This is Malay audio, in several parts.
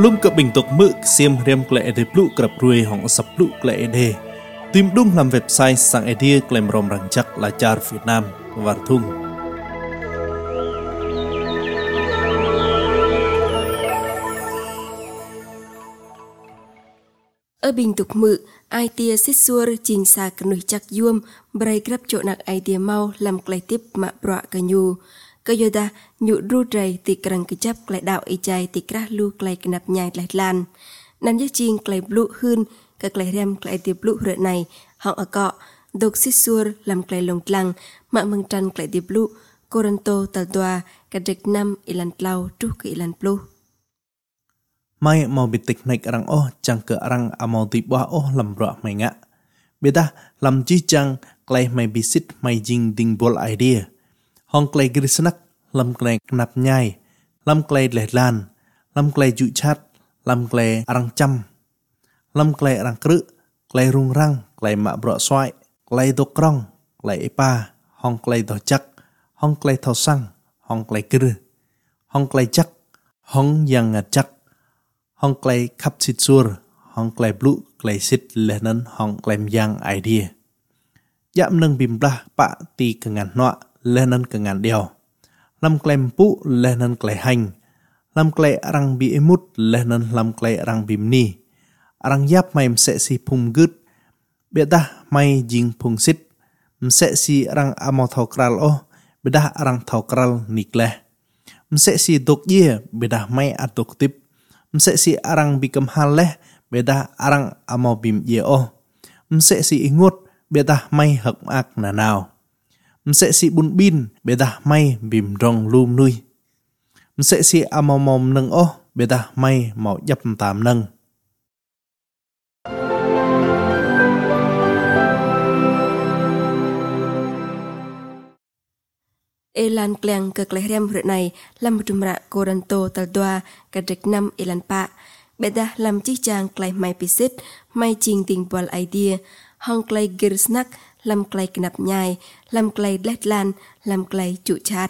lung cập bình tục mự xiêm riêng lệ để lũ cập ruồi hỏng sập lũ lệ đề tìm đúng làm website sang idea claim rom răng chắc là char Việt Nam và thung ở bình tục mự idea xích xua trình xa cả nổi chắc yuam bray grab chỗ nạc idea mau làm clay tiếp mạ bọa cả nhu cơ yoda nhu ru dray tì krang kecap clay đạo y chai tì krah lu clay kenap nhai lại lan nan giác chiên clay blue hơn cả clay rem clay tiếp blue rợ này họ ở cọ độc xích xua làm clay lồng lăng mạ măng trăn clay tiếp blue Coranto tal doa cả trịch năm ilan tlau trú cái ilan blue mai mau bitik naik arang chang ke arang amau ti bua lam ro mai nga beda lam chi chang klai mai bisit mai jing ding bol idea hong klai grisnak lam klai knap nhai lam klai lehlan lam klai ju chat lam klai arang cham lam klai arang kru klai rung rang klai ma bro swai klai do krong klai epa hong klai do chak hong klai thau sang hong klai kru hong klai chak hong yang ngat chak hong clay khắp xịt xua, hong clay blue clay xịt lên hong clay yang idea. Dạm nâng bìm bla bạ tì cả ngàn nọa lên cả ngàn đèo. Lâm clay pu lên clay hành. Lâm clay răng bị emut lên lâm clay răng bìm ni. Răng giáp mày sẽ si phung gứt. Bịa ta mày dinh phung xịt. Sẽ si răng amau thau kral bịa ta răng thau kral nikle. Sẽ si độc dìa bịa ta mày at độc tip. Mse si arang bikam haleh beda arang amau bim yeo. Mse si ingut beda may hak ak na nào. Mse si bun bin beda may bim rong lum nui. Mse si amau mom nâng beda may mau dập tam nâng. Elan kleng ke klehrem hurut này lam jumra Coranto tal doa ke dek nam elan pa beda lam chi chang klai mai pisit mai ching ting bol idea hong klai girsnak lam klai knap nhai lam klai letlan lam klai chu chat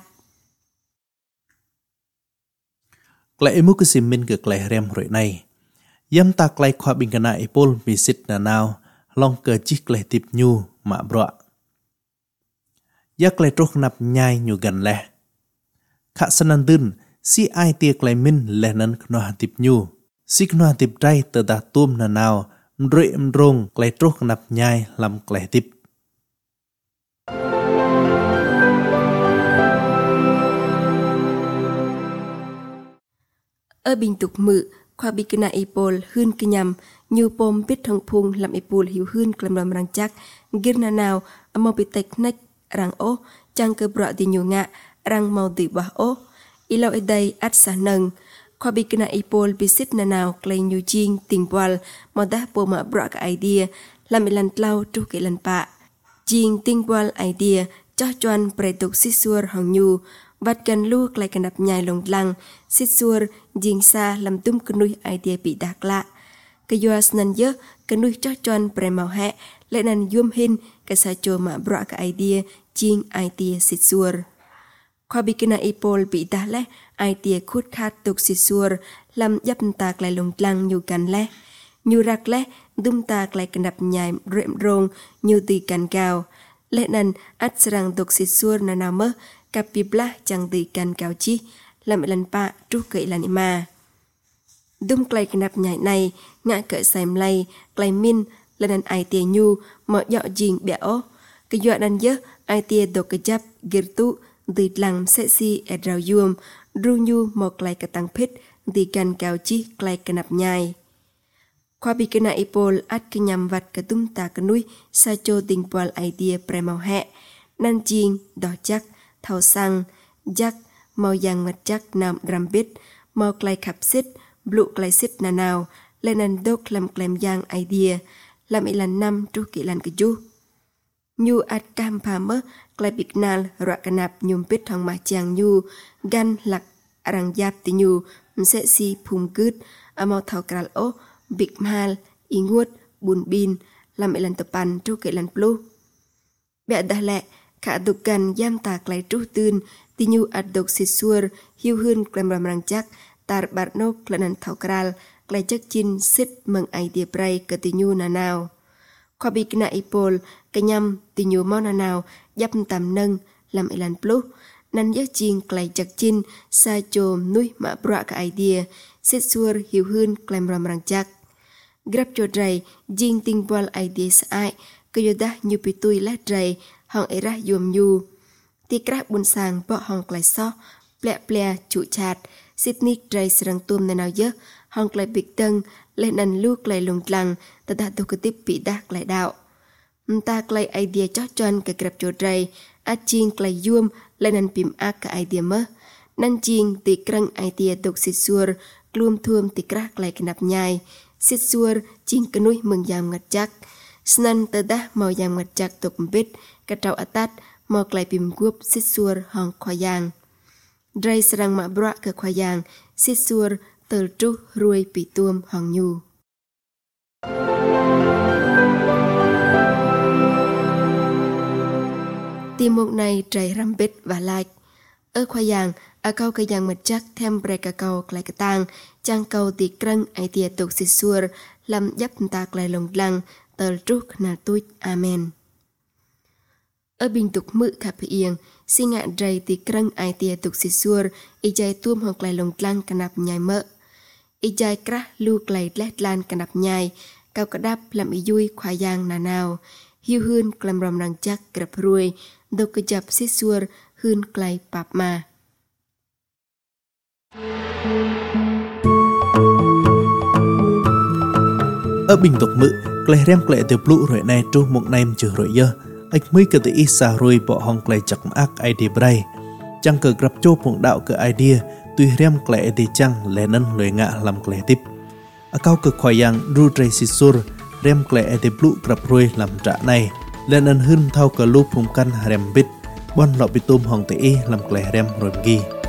klai emu ke simin ke klehrem hurut này yam ta klai khwa bingkana ipol pisit na nào long ke chi klai tip nyu ma bro yak lay trok nap nhai nyu gan leh kha sanan dun si ai tia klay min lehnan kno hatip nyu si kno hatip dai te da tum na naw mre mrong klay trok nap nhai lam klay tip ở bình tục mự khoa bikina ipol hun kinyam nyu pom pit thong phung lam ipol hiu hun klam ram rang chak girna naw amo pitek nek rang chang ke bro di nyu nga rang mau di bah ilo edai at sa nang khoa bikina ipol bisit na naw klay nyu jing ting bwal mo da po ma bro ka idea lam ilan tlau tu ke lan pa jing ting bwal idea cho chuan pretuk sisuar hong nyu vat kan lu klay kanap nhai long lang sisuar jing sa lam tum knui idea bị dak la ke yuas nan ye knui cho chuan pre mau he le nan yum hin ke sa cho ma bro ka idea ching idea sisuar khoa bikina ipol bị dak le idea khut khat tuk sisuar lam yap ta klay long lang nyu kan le nyu rak le dum ta klay kanap nhai rem rong nyu ti kan cao le nan at sarang tuk sisuar na na mơ kapibla chang ti kan cao chi lam ilan pa tru ke ilan ima dum klay kanap nhai này ngã ke saim lay klay min le nan idea nyu mo yo jing beo ke yo nan ye idea dok ke jap girtu ti lang se si edrau yum ru nyu mo klay ka tang phit ti kan cao chi klay kanap nhai khoa bikina ipol at kenyam vat ka tum ta kanui sa cho ting pol idea premau he nan jing do chak thau sang jak mau yang mat jak nam rambit mau klay khap sit blue klay sit na nào lên nan dok lam klem yang idea lam ilan nam tru ki lan keju nyu at kam phamer klay biknal ra kanap nyum pit thong ma chang nyu gan lak arang yap ti nyu mse si phum kut amau thau kral big mal ingut bun bin lam ilan tapan tru ki lan plu be dah le ka dukan yam ta klay tru tun ti nyu at dok sisuar hiu hun klem ram rang chak tar barno klanan thokral klai jak chin sit meng idea brai ke tinyu nanao kwa bikna ipol kenyam tinyu mo nanao yap tam nâng lam ilan plus nan giác chiên klai jak chin sa chom nuôi mạ bra ka idea sit sur hiu hun klem ram rang jak grab cho drai jing ting bol idea sai ke yoda nyu pitui la drai hong era yom yu ti kra bun sang bo hong klai so ple chu chat Sydney drai serang tum nanao ye hong klai big teng lên ăn lu klai lung tlang ta ta tu ketip pi dah klai đạo ta klai idea cho chon ke grab cho drai a ching klai yum lên ăn pim a ka idea mơ nan ching ti krang idea tuk sit sur klum thum ti kra klai knap nhai sit sur ching kenui mừng yam ngat jak snan ta dah mau yam ngat jak tuk bit ka trau atat mau klai pim gup sit sur hong khoa yang drai serang ma bra ke khoa yang sit sur tờ tru ruồi bị tuom hong nhu. Tìm một này trái ram bít và like. Ở khoa yang, ở câu cái yang mật chắc thêm bre cả câu lại cái tang, trang câu tì krăng ai tia tục xịt xuôi, làm dấp ta lại lồng lăng, tờ tru na tuit amen. Ở bình tục mự khắp yên, xin ngạn dray tì krăng ai tia tục xịt xuôi, y jai tuom hoặc lại lồng lăng kanap nhai mỡ. Y jai kra lu klai let lan kanap nhai, cao cả đáp làm y vui khoa yang nà nào, hiu hơn klam ram rang chắc grab ruồi, đâu cơ chập xít xuôi hơn klai pap ma. Ở bình tục mự, klai rem klai từ blu rồi này tru một nem chữ rồi dơ, ách mới cơ tự ý xa ruồi bỏ hong klai chặt ác idea bray, chẳng cơ grab chô phụng đạo cơ idea, tuy rem klai thì chăng lẽ nân lưỡi ngạ làm klai tiếp. Ở cao cực khoai yang ru tray xịt sur rem klai thì blu grab ruồi làm trả này, lẽ nân hơn thao cơ lu phụng căn rem bít, bon lọ bị tôm hong tự ý làm klai rem rồi ghi.